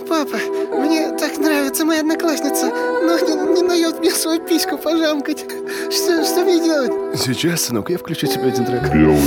Папа, мне так нравится моя одноклассница, но не дает мне свою письку пожамкать. Что мне делать? Сейчас, сынок, я включу тебе один трек.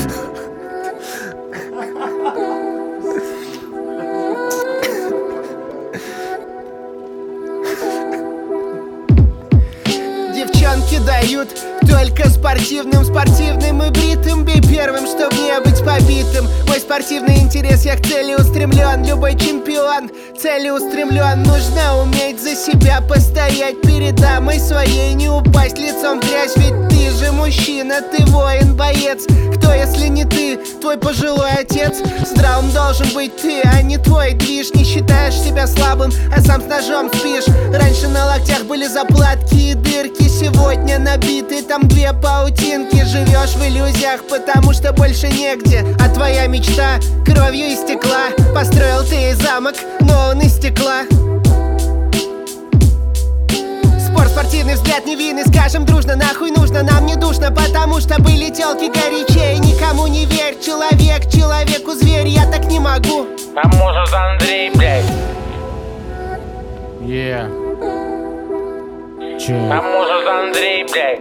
Девчонки дают только спортивным и бритым. Бей первым, чтоб не быть побитым. Мой спортивный интерес, я к цели устремлен. Любой чемпион целеустремлен. Нужно уметь за себя постоять перед дамой своей, не упасть лицом в грязь. Ведь ты же мужчина, ты воин, боец. Кто, если не ты, твой пожилой отец? Здравым должен быть ты, а не твой движ. Не считаешь себя слабым, а сам с ножом спишь. Раньше на локтях были заплатки и дырки, сегодня набиты там две паутинки. Живешь в иллюзиях, потому что больше негде. А твоя мечта кровью истекла. Построил ты замок, но он из стекла. Спорт, спортивный взгляд невинный. Скажем дружно, нахуй нужно, нам не душно, потому что были телки горячее. Никому не верь, человек человеку зверь, я так не могу. А может Андрей, блядь? А может Андрей, блядь?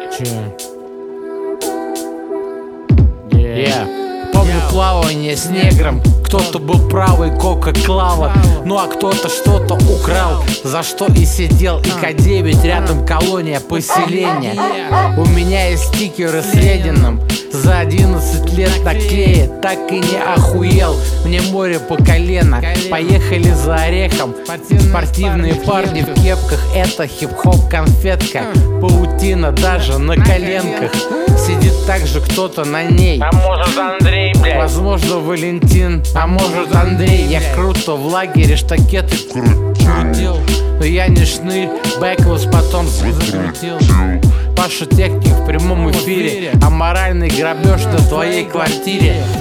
Помню плавание с негром. Кто-то был правый, кока-клава. Ну а кто-то что-то украл, за что и сидел. И К9 рядом колония поселения. У меня есть стикеры с Лениным. За 11 лет наклеит, так и не охуел. Мне море по колено, поехали за орехом. Спортивные парни в кепках, это хип-хоп конфетка. Паутина даже на коленках. Сидит также кто-то на ней. А может Андрей, блядь? Возможно Валентин, а может Андрей. Я круто в лагере штакеты крутил. Но я не шнырь, бэквус потом закрутил. Паша техник в прямом эфире. Аморальный грабеж на твоей квартире.